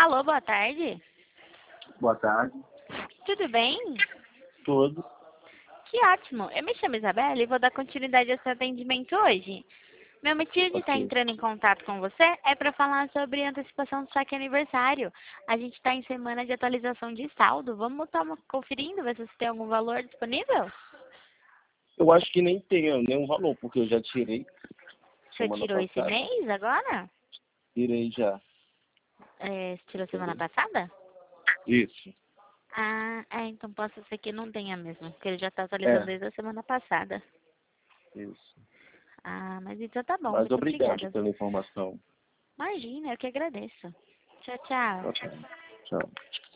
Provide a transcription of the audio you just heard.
Alô, boa tarde. Boa tarde. Tudo bem? Tudo. Que ótimo. Eu me chamo Isabela e vou dar continuidade ao seu atendimento hoje. Meu motivo de estar Ok. entrando em contato com você é para falar sobre a antecipação do saque aniversário. A gente está em semana de atualização de saldo. Vamos estar conferindo, ver se você tem algum valor disponível? Eu acho que nem tem nenhum valor, porque eu já tirei Você semana tirou esse passada. mês agora? Tirei já. Você tirou semana Entendeu? passada? Isso. Então posso ser que não tenha mesmo, porque ele já está atualizando É, desde a semana passada. isso. Mas então tá bom, Mas muito obrigado obrigada. pela informação. Imagina, eu que agradeço. Tchau, tchau. Ok. Tchau.